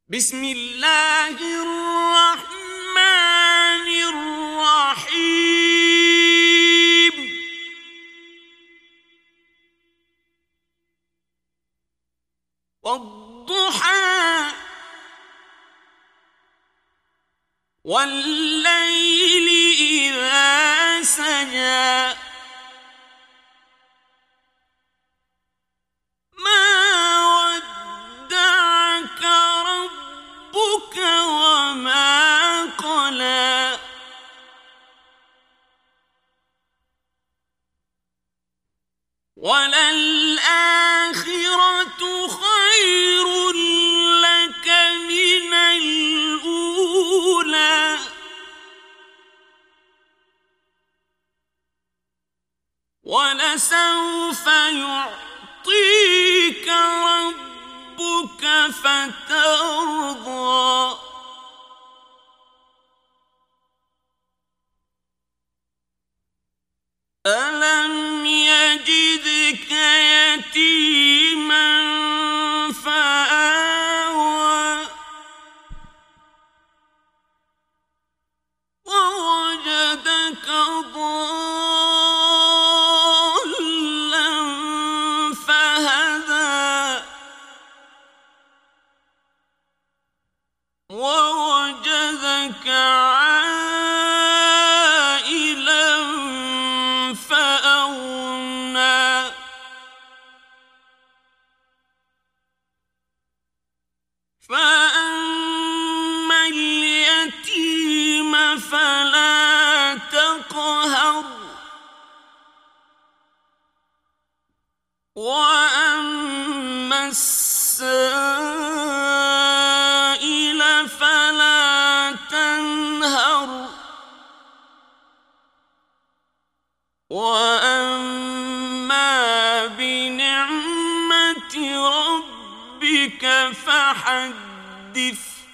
بسم الله الرحمن الرحيم والضحى والليل إذا سجى وما قلى وللآخرة خير لك من الأولى ولسوف يعطيك ربك فترضى ألم يجدك يتيما فآوى ووجدك ضالا فهدى ووجدك فأما اليتيم فلا تقهر وأما السائل فلا تنهر وأما بنعمة ربك فحدث